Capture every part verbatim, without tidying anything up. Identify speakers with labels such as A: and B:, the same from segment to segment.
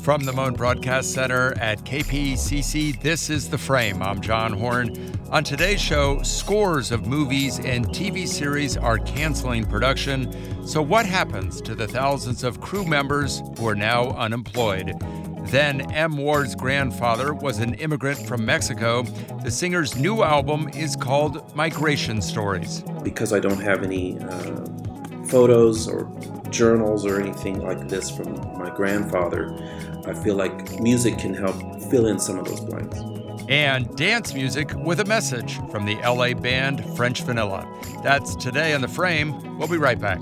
A: From the Moan Broadcast Center at K P C C, this is The Frame. I'm John Horn. On today's show, scores of movies and T V series are canceling production. So what happens to the thousands of crew members who are now unemployed? Then M. Ward's grandfather was an immigrant from Mexico. The singer's new album is called Migration Stories.
B: Because I don't have any uh, photos or journals or anything like this from my grandfather, I feel like music can help fill in some of those blanks.
A: And dance music with a message from the L A band French Vanilla. That's today on The Frame. We'll be right back.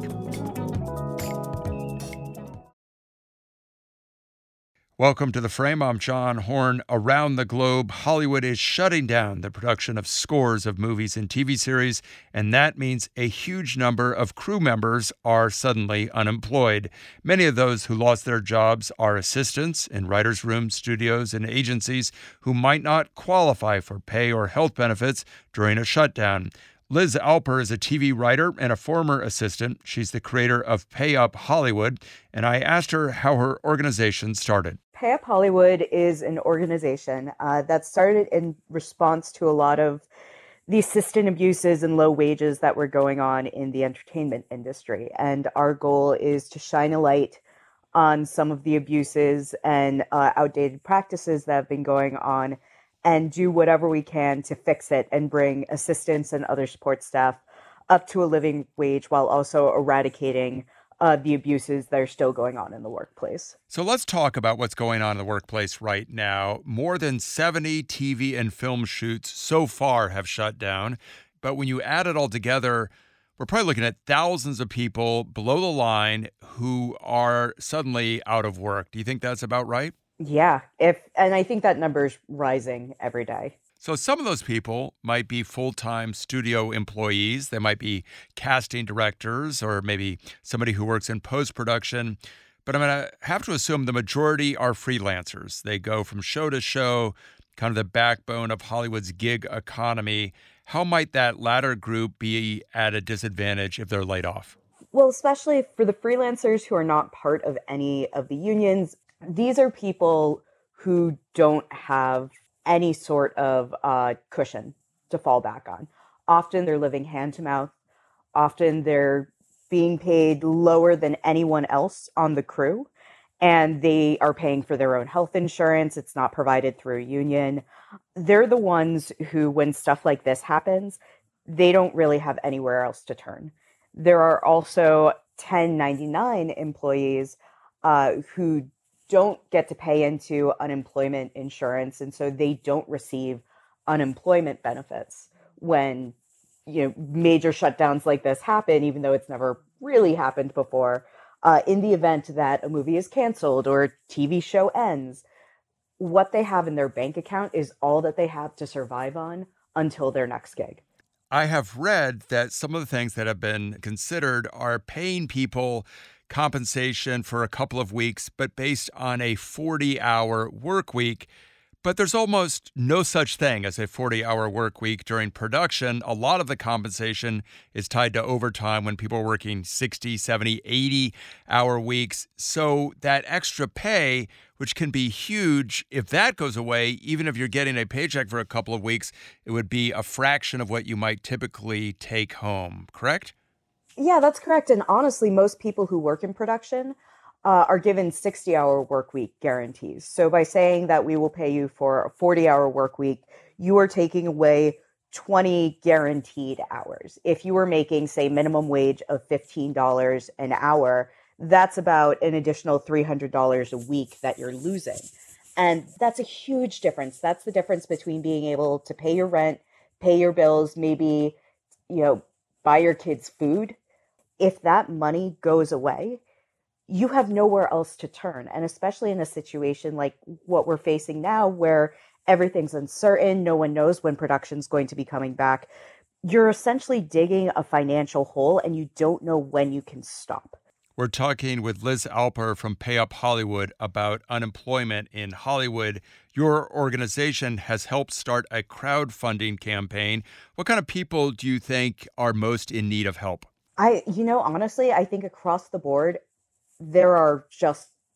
A: Welcome to The Frame. I'm John Horn. Around the globe, Hollywood is shutting down the production of scores of movies and T V series, and that means a huge number of crew members are suddenly unemployed. Many of those who lost their jobs are assistants in writers' rooms, studios, and agencies who might not qualify for pay or health benefits during a shutdown. Liz Alper is a T V writer and a former assistant. She's the creator of Pay Up Hollywood, and I asked her how her organization started.
C: Pay Up Hollywood is an organization uh, that started in response to a lot of the assistant abuses and low wages that were going on in the entertainment industry. And our goal is to shine a light on some of the abuses and uh, outdated practices that have been going on and do whatever we can to fix it and bring assistants and other support staff up to a living wage while also eradicating uh, the abuses that are still going on in the workplace.
A: So let's talk about what's going on in the workplace right now. More than seventy T V and film shoots so far have shut down. But when you add it all together, we're probably looking at thousands of people below the line who are suddenly out of work. Do you think that's about right?
C: Yeah, if and I think that number's rising every day.
A: So some of those people might be full-time studio employees. They might be casting directors or maybe somebody who works in post-production. But I'm going to have to assume the majority are freelancers. They go from show to show, kind of the backbone of Hollywood's gig economy. How might that latter group be at a disadvantage if they're laid off?
C: Well, especially for the freelancers who are not part of any of the unions. These are people who don't have any sort of uh, cushion to fall back on. Often they're living hand to mouth. Often they're being paid lower than anyone else on the crew, and they are paying for their own health insurance. It's not provided through a union. They're the ones who, when stuff like this happens, they don't really have anywhere else to turn. There are also ten ninety-nine employees uh, who don't get to pay into unemployment insurance, and so they don't receive unemployment benefits when you know major shutdowns like this happen, even though it's never really happened before. Uh, in the event that a movie is canceled or a T V show ends, what they have in their bank account is all that they have to survive on until their next gig.
A: I have read that some of the things that have been considered are paying people compensation for a couple of weeks, but based on a forty-hour work week. But there's almost no such thing as a forty-hour work week during production. A lot of the compensation is tied to overtime when people are working sixty, seventy, eighty-hour weeks. So that extra pay, which can be huge, if that goes away, even if you're getting a paycheck for a couple of weeks, it would be a fraction of what you might typically take home, correct?
C: Yeah, that's correct. And honestly, most people who work in production uh, are given sixty-hour work week guarantees. So by saying that we will pay you for a forty-hour work week, you are taking away twenty guaranteed hours. If you were making, say, minimum wage of fifteen dollars an hour, that's about an additional three hundred dollars a week that you're losing. And that's a huge difference. That's the difference between being able to pay your rent, pay your bills, maybe, you know, buy your kids food. If that money goes away, you have nowhere else to turn. And especially in a situation like what we're facing now, where everything's uncertain, no one knows when production's going to be coming back, you're essentially digging a financial hole and you don't know when you can stop.
A: We're talking with Liz Alper from Pay Up Hollywood about unemployment in Hollywood. Your organization has helped start a crowdfunding campaign. What kind of people do you think are most in need of help?
C: I, you know, honestly, I think across the board, there are just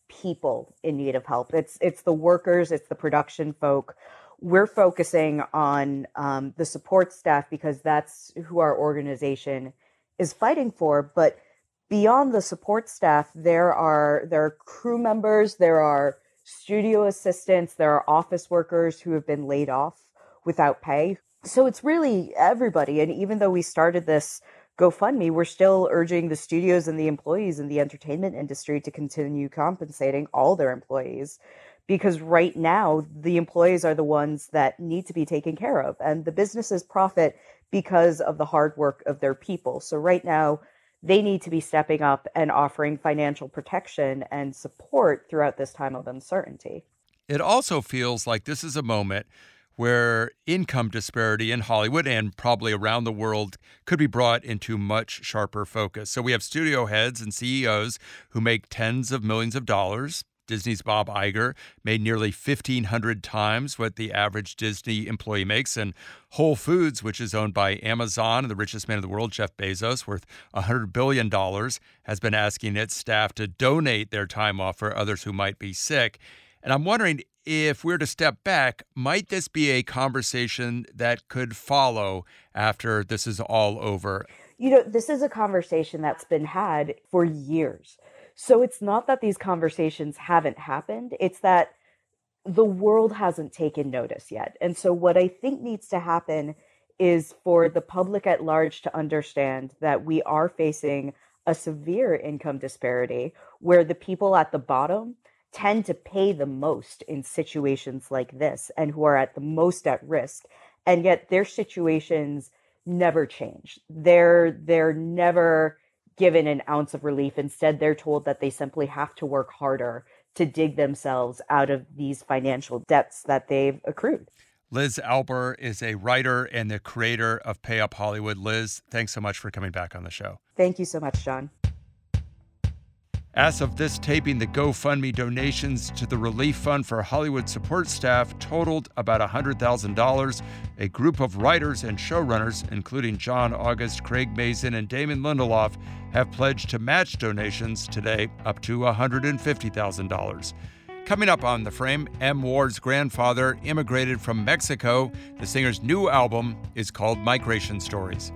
C: people in need of help. It's it's the workers, it's the production folk. We're focusing on um, the support staff because that's who our organization is fighting for. But beyond the support staff, there are there are crew members, there are studio assistants, there are office workers who have been laid off without pay. So it's really everybody. And even though we started this GoFundMe, we're still urging the studios and the employees in the entertainment industry to continue compensating all their employees, because right now the employees are the ones that need to be taken care of, and the businesses profit because of the hard work of their people. So right now they need to be stepping up and offering financial protection and support throughout this time of uncertainty.
A: It also feels like this is a moment where income disparity in Hollywood and probably around the world could be brought into much sharper focus. So we have studio heads and C E Os who make tens of millions of dollars. Disney's Bob Iger made nearly fifteen hundred times what the average Disney employee makes. And Whole Foods, which is owned by Amazon and the richest man in the world, Jeff Bezos, worth one hundred billion dollars, has been asking its staff to donate their time off for others who might be sick. And I'm wondering, if we're to step back, might this be a conversation that could follow after this is all over?
C: You know, this is a conversation that's been had for years. So it's not that these conversations haven't happened. It's that the world hasn't taken notice yet. And so what I think needs to happen is for the public at large to understand that we are facing a severe income disparity where the people at the bottom tend to pay the most in situations like this and who are at the most at risk. And yet their situations never change. They're, they're never given an ounce of relief. Instead, they're told that they simply have to work harder to dig themselves out of these financial debts that they've accrued.
A: Liz Alber is a writer and the creator of Pay Up Hollywood. Liz, thanks so much for coming back on the show.
C: Thank you so much, John.
A: As of this taping, the GoFundMe donations to the Relief Fund for Hollywood support staff totaled about one hundred thousand dollars. A group of writers and showrunners, including John August, Craig Mazin, and Damon Lindelof, have pledged to match donations today up to one hundred fifty thousand dollars. Coming up on The Frame, M. Ward's grandfather immigrated from Mexico. The singer's new album is called Migration Stories.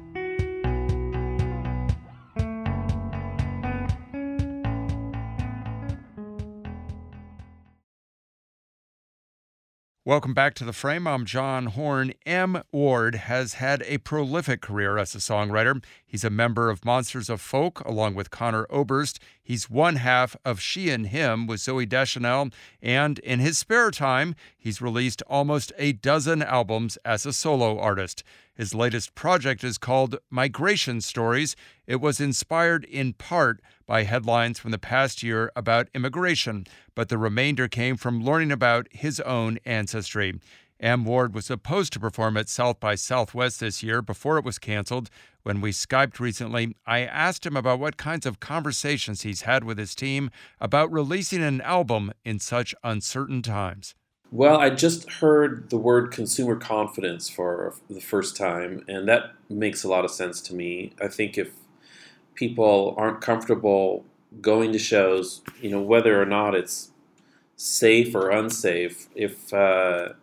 A: Welcome back to The Frame. I'm John Horn. M. Ward has had a prolific career as a songwriter. He's a member of Monsters of Folk, along with Conor Oberst. He's one half of She and Him with Zooey Deschanel. And in his spare time, he's released almost a dozen albums as a solo artist. His latest project is called Migration Stories. It was inspired in part by headlines from the past year about immigration, but the remainder came from learning about his own ancestry. M. Ward was supposed to perform at South by Southwest this year before it was canceled. When we Skyped recently, I asked him about what kinds of conversations he's had with his team about releasing an album in such uncertain times.
B: Well, I just heard the word consumer confidence for the first time, and that makes a lot of sense to me. I think if people aren't comfortable going to shows, you know, whether or not it's safe or unsafe, if uh,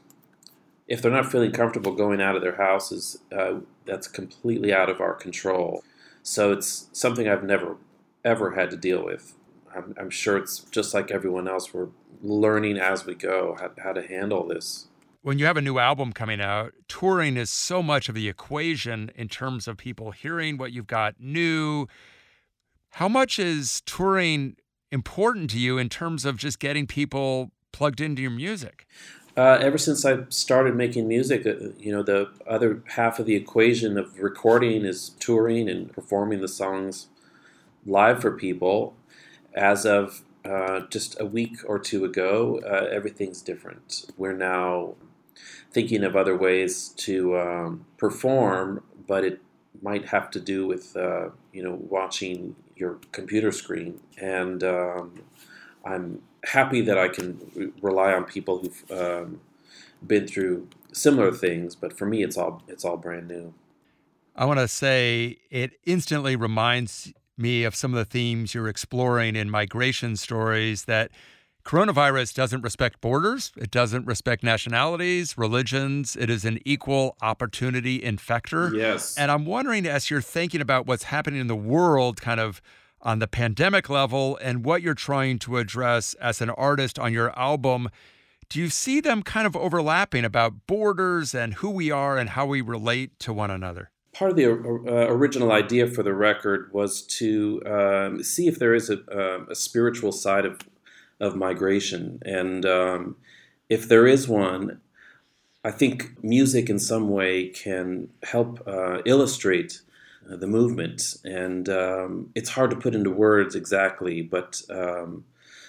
B: if they're not feeling comfortable going out of their houses, uh, that's completely out of our control. So it's something I've never, ever had to deal with. I'm, I'm sure it's just like everyone else. We're learning as we go how, how to handle this.
A: When you have a new album coming out, touring is so much of the equation in terms of people hearing what you've got new. How much is touring important to you in terms of just getting people plugged into your music?
B: Uh, ever since I started making music, uh, you know, the other half of the equation of recording is touring and performing the songs live for people. As of uh, just a week or two ago, uh, everything's different. We're now thinking of other ways to um, perform, but it might have to do with, uh, you know, watching your computer screen. And um, I'm happy that I can re- rely on people who've um, been through similar things, but for me, it's all it's all brand new.
A: I want to say it instantly reminds me of some of the themes you're exploring in Migration Stories, that coronavirus doesn't respect borders. It doesn't respect nationalities, religions. It is an equal opportunity infector.
B: Yes.
A: And I'm wondering, as you're thinking about what's happening in the world kind of on the pandemic level and what you're trying to address as an artist on your album, do you see them kind of overlapping about borders and who we are and how we relate to one another?
B: Part of the uh, original idea for the record was to um, see if there is a, uh, a spiritual side of of migration. And um, if there is one, I think music in some way can help uh, illustrate uh, the movement. And um, it's hard to put into words exactly, but um,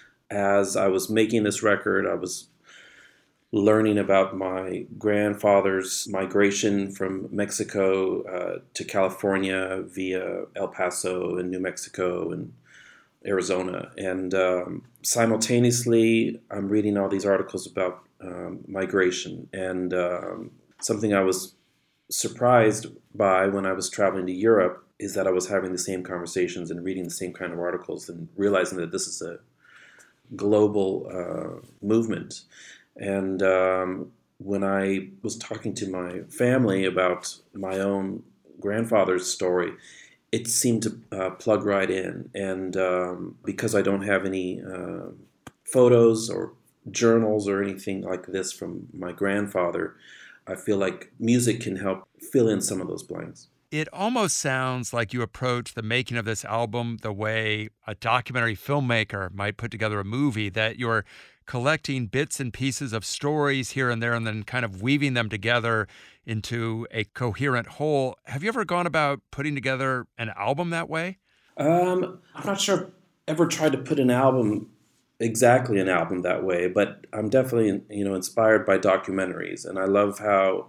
B: as I was making this record, I was learning about my grandfather's migration from Mexico uh, to California via El Paso and New Mexico and Arizona. And um, simultaneously, I'm reading all these articles about um, migration. And um, something I was surprised by when I was traveling to Europe is that I was having the same conversations and reading the same kind of articles and realizing that this is a global uh, movement. And um, when I was talking to my family about my own grandfather's story, it seemed to uh, plug right in. And um, because I don't have any uh, photos or journals or anything like this from my grandfather, I feel like music can help fill in some of those blanks.
A: It almost sounds like you approach the making of this album the way a documentary filmmaker might put together a movie, that you're collecting bits and pieces of stories here and there and then kind of weaving them together into a coherent whole. Have you ever gone about putting together an album that way?
B: Um, I'm not sure I've ever tried to put an album, exactly an album that way, but I'm definitely, you know, inspired by documentaries. And I love how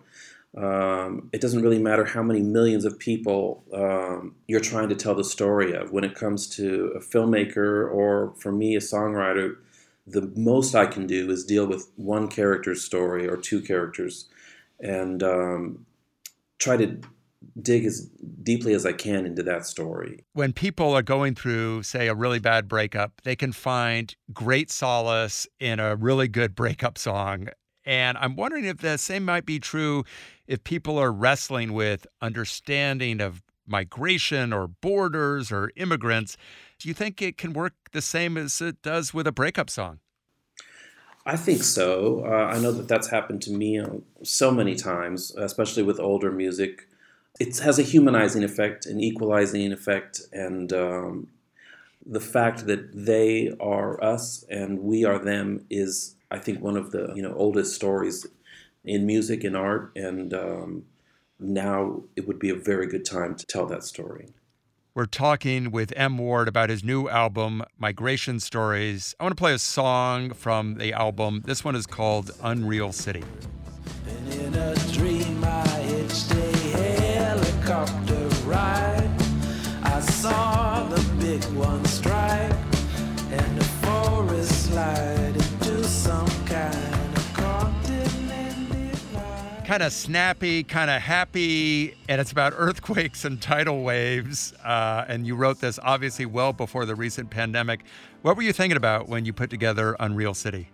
B: um, it doesn't really matter how many millions of people um, you're trying to tell the story of. When it comes to a filmmaker or, for me, a songwriter, the most I can do is deal with one character's story or two characters and um, try to dig as deeply as I can into that story.
A: When people are going through, say, a really bad breakup, they can find great solace in a really good breakup song. And I'm wondering if the same might be true if people are wrestling with understanding of migration or borders or immigrants. Do you think it can work the same as it does with a breakup song?
B: I think so. Uh, I know that that's happened to me uh, so many times, especially with older music. It has a humanizing effect, an equalizing effect, and um, the fact that they are us and we are them is, I think, one of the you know oldest stories in music and art, and um, now it would be a very good time to tell that story.
A: We're talking with M. Ward about his new album, Migration Stories. I want to play a song from the album. This one is called Unreal City.
D: And in a dream I hitched a helicopter ride. I saw the big one strike and the forest slide into some kind of continental line.
A: Kind of snappy, kind of happy, and it's about earthquakes and tidal waves. Uh, and you wrote this obviously well before the recent pandemic. What were you thinking about when you put together Unreal City?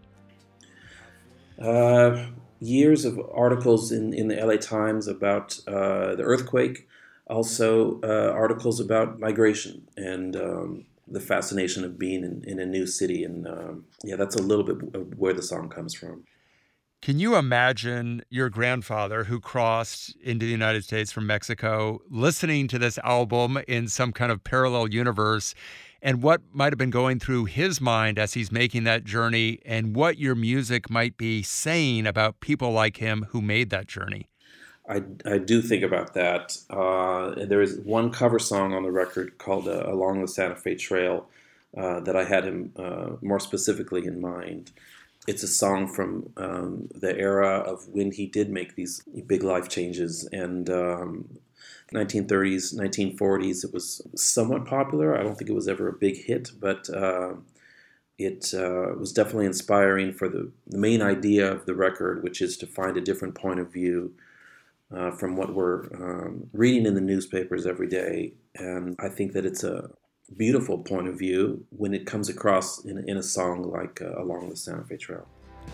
B: Uh, years of articles in, in the L A Times about uh, the earthquake, also uh, articles about migration and um, the fascination of being in, in a new city. And um, yeah, that's a little bit of where the song comes from.
A: Can you imagine your grandfather, who crossed into the United States from Mexico, listening to this album in some kind of parallel universe, and what might have been going through his mind as he's making that journey, and what your music might be saying about people like him who made that journey?
B: I, I do think about that. Uh, there is one cover song on the record called uh, Along the Santa Fe Trail uh, that I had him uh, more specifically in mind. It's a song from um, the era of when he did make these big life changes. And um, nineteen thirties, nineteen forties, it was somewhat popular. I don't think it was ever a big hit, but uh, it uh, was definitely inspiring for the, the main idea of the record, which is to find a different point of view uh, from what we're um, reading in the newspapers every day. And I think that it's a beautiful point of view when it comes across in, in a song like uh, Along the Santa Fe Trail.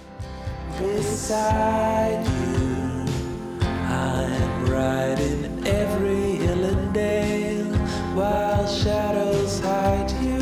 D: Beside you, I'm riding every hill and dale while shadows hide you,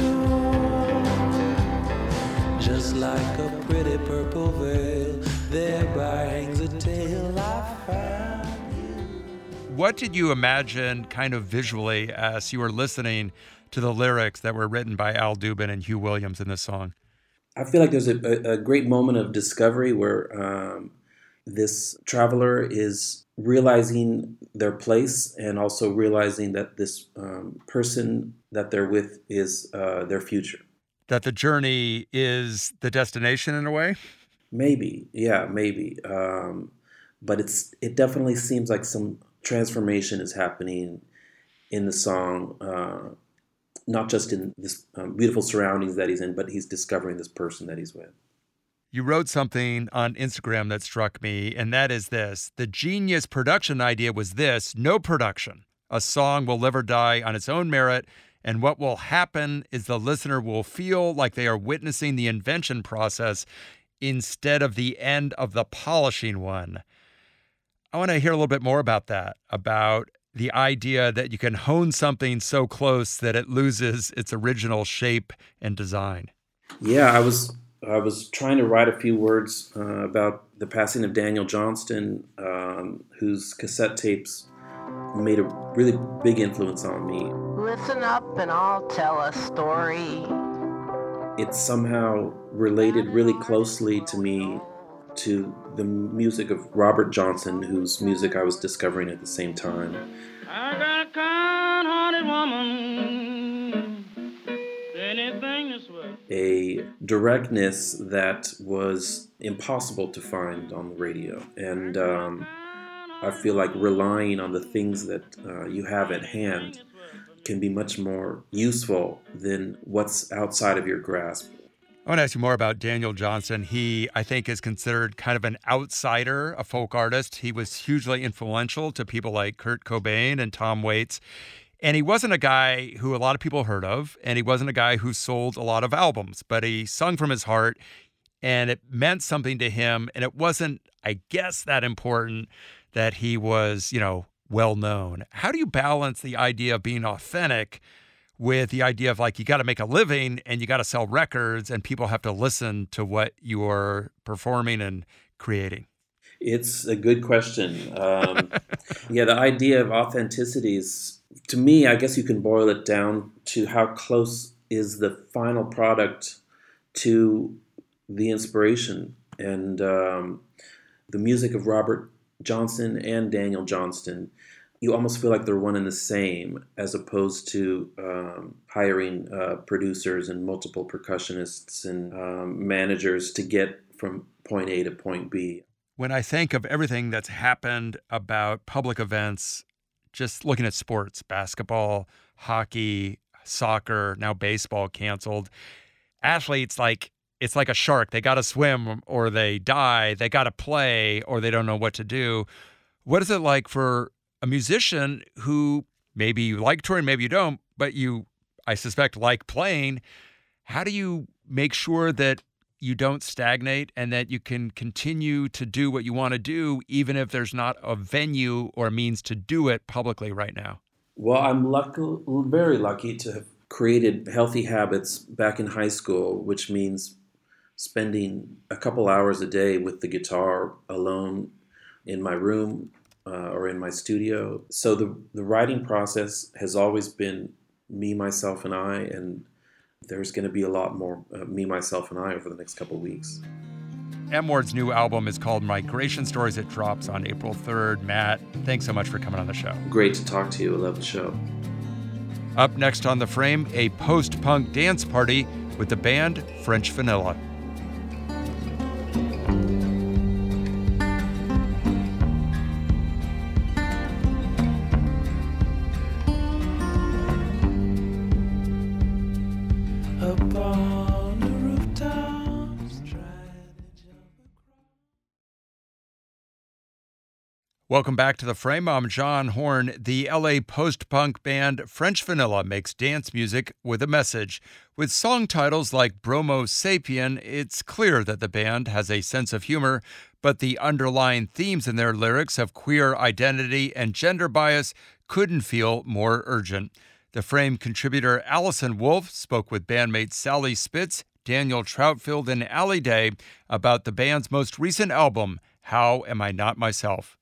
D: just like a pretty purple veil, thereby hangs a tale I found you.
A: What did you imagine kind of visually as you were listening to the lyrics that were written by Al Dubin and Hugh Williams in this song?
B: I feel like there's a, a, a great moment of discovery where um, this traveler is realizing their place and also realizing that this um, person that they're with is uh, their future.
A: That the journey is the destination in a way?
B: Maybe, yeah, maybe. Um, but it's it definitely seems like some transformation is happening in the song. Uh, not just in this um, beautiful surroundings that he's in, but he's discovering this person that he's with.
A: You wrote something on Instagram that struck me, and that is this. The genius production idea was this: no production. A song will live or die on its own merit, and what will happen is the listener will feel like they are witnessing the invention process instead of the end of the polishing one. I want to hear a little bit more about that, about the idea that you can hone something so close that it loses its original shape and design.
B: Yeah, I was I was trying to write a few words uh, about the passing of Daniel Johnston, um, whose cassette tapes made a really big influence on me.
E: Listen up and I'll tell a story.
B: It somehow related really closely to me to the music of Robert Johnson, whose music I was discovering at the same time.
F: I got a kind-hearted woman, anything this way.
B: A directness that was impossible to find on the radio. And um, I feel like relying on the things that uh, you have at hand can be much more useful than what's outside of your grasp.
A: I want to ask you more about Daniel Johnston. He, I think, is considered kind of an outsider, a folk artist. He was hugely influential to people like Kurt Cobain and Tom Waits. And he wasn't a guy who a lot of people heard of, and he wasn't a guy who sold a lot of albums, but he sung from his heart, and it meant something to him. And it wasn't, I guess, that important that he was, you know, well known. How do you balance the idea of being authentic with the idea of, like, you got to make a living and you got to sell records and people have to listen to what you're performing and creating?
B: It's a good question. Um, yeah, the idea of authenticity is, to me, I guess you can boil it down to how close is the final product to the inspiration. And um, the music of Robert Johnson and Daniel Johnston, you almost feel like they're one and the same, as opposed to um, hiring uh, producers and multiple percussionists and um, managers to get from point A to point B.
A: When I think of everything that's happened about public events, just looking at sports, basketball, hockey, soccer, now baseball canceled, athletes, like, it's like a shark. They got to swim or they die. They got to play or they don't know what to do. What is it like for a musician who maybe you like touring, maybe you don't, but you, I suspect, like playing? How do you make sure that you don't stagnate and that you can continue to do what you want to do, even if there's not a venue or a means to do it publicly right now?
B: Well, I'm lucky, very lucky to have created healthy habits back in high school, which means spending a couple hours a day with the guitar alone in my room uh, or in my studio. So the, the writing process has always been me, myself, and I, and there's going to be a lot more uh, me, myself, and I over the next couple of weeks.
A: M. Ward's new album is called Migration Stories. It drops on April third. Matt, thanks so much for coming on the show.
B: Great to talk to you. I love the show.
A: Up next on The Frame, a post-punk dance party with the band French Vanilla. Welcome back to The Frame. I'm John Horn. The L A post-punk band French Vanilla makes dance music with a message. With song titles like Bromo Sapien, it's clear that the band has a sense of humor, but the underlying themes in their lyrics of queer identity and gender bias couldn't feel more urgent. The Frame contributor Allison Wolf spoke with bandmates Sally Spitz, Daniel Troutfield, and Allie Day about the band's most recent album, How Am I Not Myself?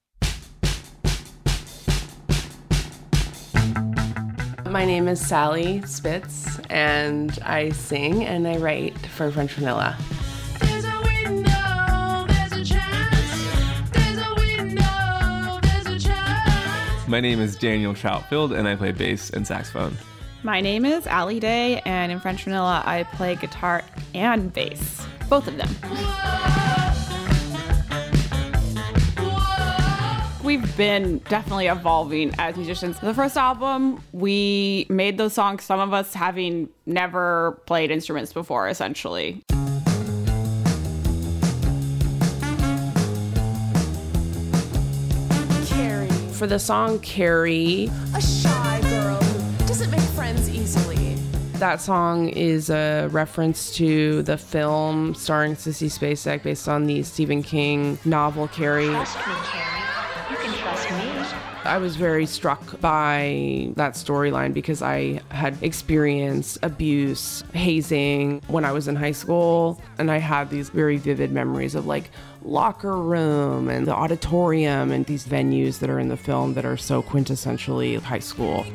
G: My name is Sally Spitz, and I sing and I write for French Vanilla.
D: There's a window, there's a chance. There's a window, there's a chance.
H: My name is Daniel Troutfield, and I play bass and saxophone.
I: My name is Allie Day, and in French Vanilla, I play guitar and bass, both of them. We've been definitely evolving as musicians. The first album, we made those songs, some of us having never played instruments before, essentially.
G: Carrie. For the song Carrie,
J: a shy girl who doesn't make friends easily.
G: That song is a reference to the film starring Sissy Spacek based on the Stephen King novel Carrie.
E: Trust me, Carrie. You can trust me.
G: I was very struck by that storyline because I had experienced abuse, hazing when I was in high school. And I had these very vivid memories of like locker room and the auditorium and these venues that are in the film that are so quintessentially high school.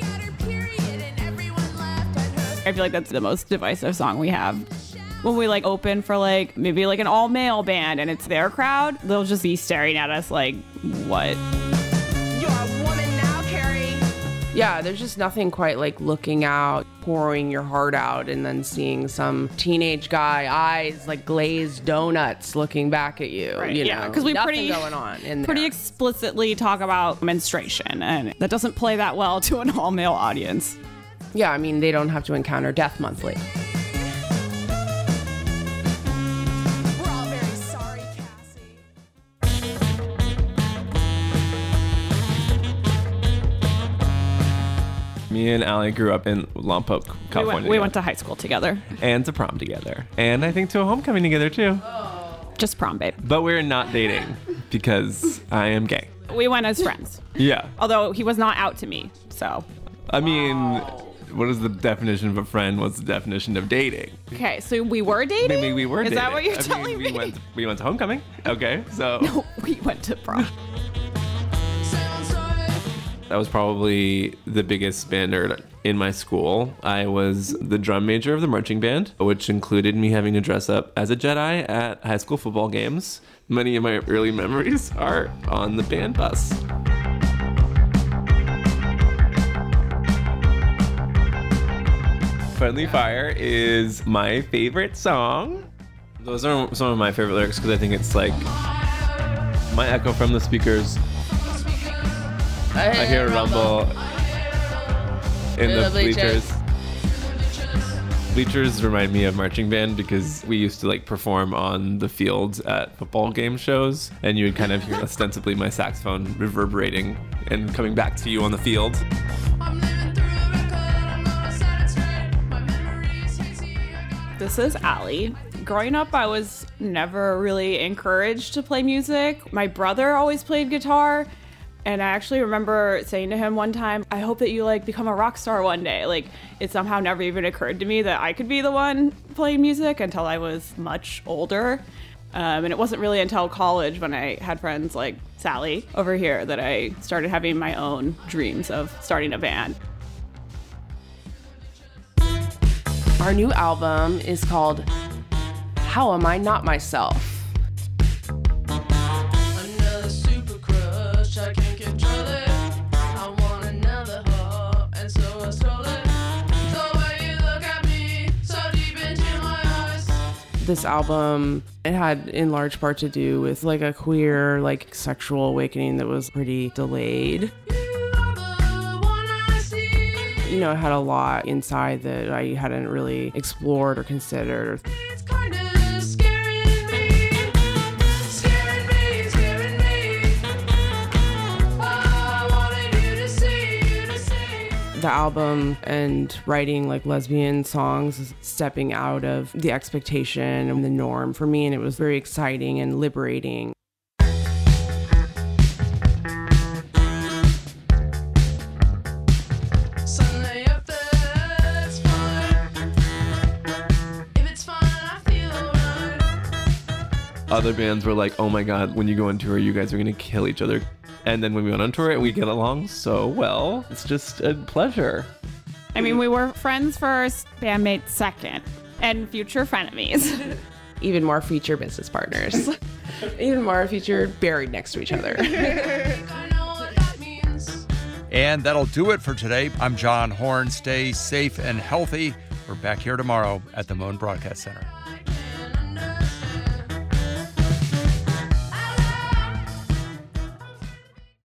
I: I feel like that's the most divisive song we have. When we like open for like maybe like an all-male band and it's their crowd, they'll just be staring at us like, what?
J: You're a woman now, Carrie.
G: Yeah, there's just nothing quite like looking out, pouring your heart out, and then seeing some teenage guy, eyes like glazed donuts, looking back at you.
I: Right,
G: you
I: yeah,
G: know,
I: because we
G: nothing
I: pretty
G: going on in
I: pretty
G: there.
I: explicitly talk about menstruation, and that doesn't play that well to an all-male audience.
G: Yeah, I mean, they don't have to encounter death monthly.
J: We're all very sorry, Cassie.
H: Me and Allie grew up in Lompoc, California.
I: We went, we went to high school together.
H: And to prom together. And I think to a homecoming together, too.
I: Just prom, babe.
H: But we're not dating because I am gay.
I: We went as friends.
H: Yeah.
I: Although he was not out to me, so.
H: I mean, what is the definition of a friend? What's the definition of dating?
I: Okay, so we were dating?
H: Maybe we were
I: Is
H: dating.
I: that what you're
H: I
I: telling
H: mean,
I: me?
H: We went, we went to homecoming. Okay, so.
I: No, we went to prom.
H: That was probably the biggest standard in my school. I was the drum major of the marching band, which included me having to dress up as a Jedi at high school football games. Many of my early memories are on the band bus. Friendly Fire is my favorite song. Those are some of my favorite lyrics because I think it's like my echo from the speakers. I hear a rumble in the bleachers. Bleachers remind me of marching band because we used to like perform on the fields at football game shows, and you would kind of hear ostensibly my saxophone reverberating and coming back to you on the field.
I: This is Allie. Growing up, I was never really encouraged to play music. My brother always played guitar. And I actually remember saying to him one time, I hope that you like become a rock star one day. Like it somehow never even occurred to me that I could be the one playing music until I was much older. Um, and it wasn't really until college when I had friends like Sally over here that I started having my own dreams of starting a band.
G: Our new album is called How Am I Not Myself?
D: Another super crush, I can't control it. I want another heart, and so I stole it. The way you look at me, so deep into my eyes.
G: This album, it had in large part to do with like a queer, like sexual awakening that was pretty delayed. You know, it had a lot inside that I hadn't really explored or considered.
D: It's kind of scaring me, scaring me, scaring me.
G: the album and writing like lesbian songs is stepping out of the expectation and the norm for me, and it was very exciting and liberating.
H: Other bands were like, oh my God, when you go on tour, you guys are going to kill each other. And then when we went on tour, we get along so well. It's just a pleasure.
I: I mean, we were friends first, bandmates second, and future frenemies.
G: Even more future business partners. Even more future buried next to each other.
A: And that'll do it for today. I'm John Horn. Stay safe and healthy. We're back here tomorrow at the Moan Broadcast Center.